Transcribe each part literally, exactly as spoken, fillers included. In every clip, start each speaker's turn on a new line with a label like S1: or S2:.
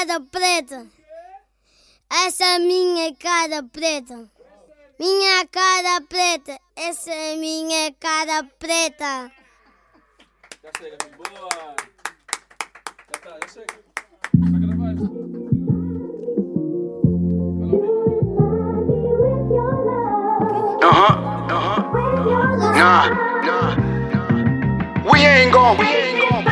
S1: cara preta. Essa é minha cara preta. Minha cara preta. Essa é minha cara preta.
S2: Já chega, filho. Boa. Já tá, já chega. Está gravado.
S3: Uh-huh, uh-huh, nah, nah, nah. We ain't gon', we ain't gon'.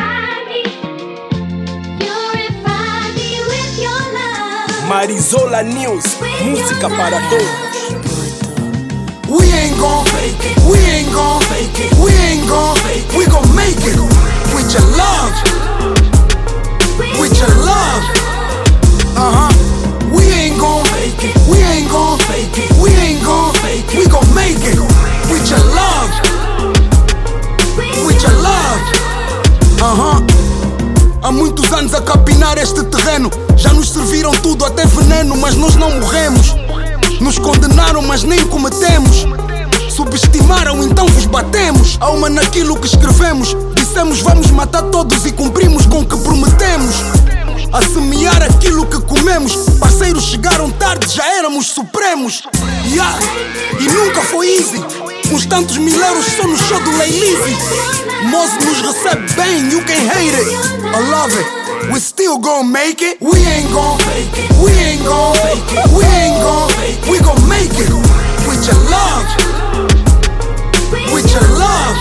S4: Marizola News, música para todos.
S3: We ain't gon' fake it, we ain't gon' fake it, we ain't gon' fake it, we gon' make it. With your love, with your love. Uh-huh. We ain't gon' fake it, we ain't gon' fake it, we ain't gon' fake it, we gon' make it. With your love, with your love. Uh-huh. Há muitos anos a capinar este terreno. Já nos serviram tudo, até veneno, mas nós não morremos. Nos condenaram, mas nem cometemos. Subestimaram, então vos batemos. Alma naquilo que escrevemos. Dissemos vamos matar todos e cumprimos com o que prometemos. A semear aquilo que comemos. Parceiros chegaram tarde, já éramos supremos. Yeah. E nunca foi easy. Uns tantos mil euros só no show do Lay Lizzy. Moz nos recebe bem, you can hate it. I love it. We still gon' make it. We ain't gon' fake it. We ain't gon' fake it. We ain't gon' fake it. We gon' make it. With your love. With your love.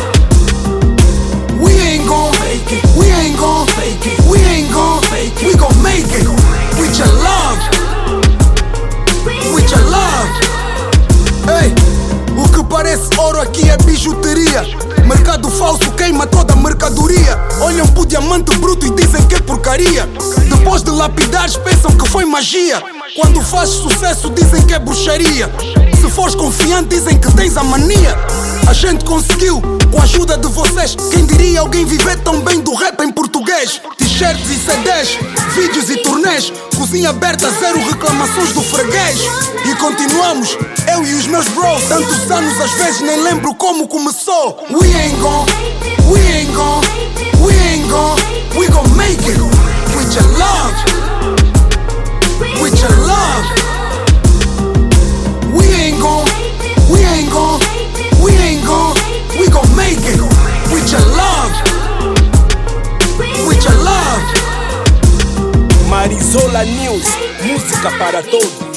S3: We ain't gon' fake it. We ain't gon' fake it. We ain't gon' fake it. We gon' make it. With your love. With your love. Hey, o que parece ouro aqui é bijuteria. Mercado falso queima toda a mercadoria. Olham pro diamante bruto e dizem que é porcaria. Depois de lapidares pensam que foi magia. Quando fazes sucesso dizem que é bruxaria. Se fores confiante dizem que tens a mania. A gente conseguiu, com a ajuda de vocês. Quem diria alguém viver tão bem do rap em português? T-shirts e C Ds, vídeos e turnês. Cozinha aberta, zero reclamações do freguês. E continuamos, eu e os meus bros. Tantos anos às vezes nem lembro como começou. We ain't gon', we ain't gon', we ain't gon', we gon' make it. With your love, with your love. We ain't gon', we ain't gon', we ain't gon', we gon' make it. With your love, with your love.
S4: Marizola News, música para todos.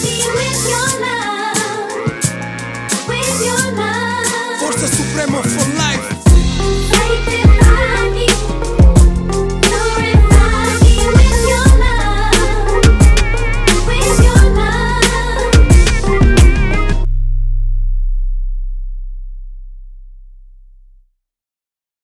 S3: Força Suprema for